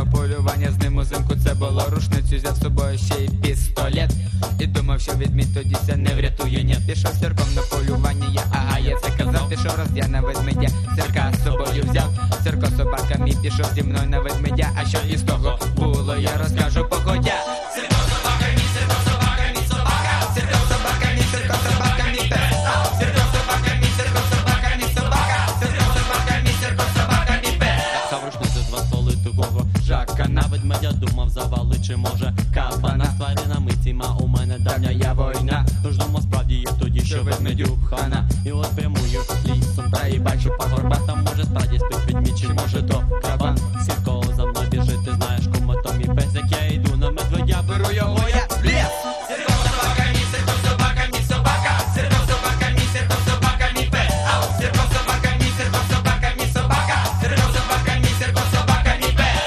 на полювання, з ним узимку це було. Рушницю взяв з собою ще й пістолет. І думав, що ведмідь тоді ся не врятує, ні. Пішов з Сірком на полювання, я це казав. Пішов раз я на ведмедя, Сірка з собою взяв. Сірко собака мій пішов зі мною на ведмедя. А що із того було, я розкажу погодя. Сірко собака мій, Сірко собака мій собака. Сірко собака мій, Сірко собака мій пес. Сірко собака мій, Сірко собака мій собака. Сірко собака мій, Сірко собака мій пес. Пхав рушницю з 2 столи тугого жака. На ведмедя думав завали, чи може кабана. З тваринами ціма у мене давня я війна. Тож думав справді є тоді, що ведмедю хана. І от прямую лісом, та і бачу пагорба. Там може справді спить ведмідь, чи може то кабан. Сірко за мною біжить, ти знаєш, кому то мій пес. Як я йду на медведя, беру його я в ліс. Сірко собака мій, Сірко собака мій собака. Сірко собака мій, Сірко собака мій пес. Сірко собака мій, Сірко собака мій собака. Сірко собака мій, Сірко собака мій пес.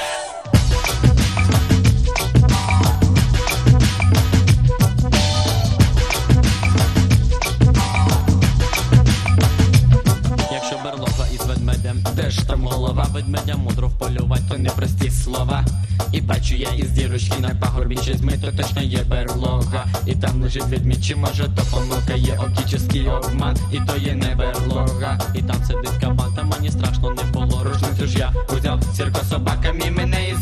Якщо берлога із ведмедем, де ж там голова? Ведмедя мудро вполювать, то непрості слова. І бачу я із дірочки на пагорбі, чи змито точно є берлога. І там лежить ведмідь, чи може то помилка є, оптичний обман, і то є не берлога. І там сидить кабан, та мені страшно не було. Рушницю ж я узяв, Сірко собака мій мене із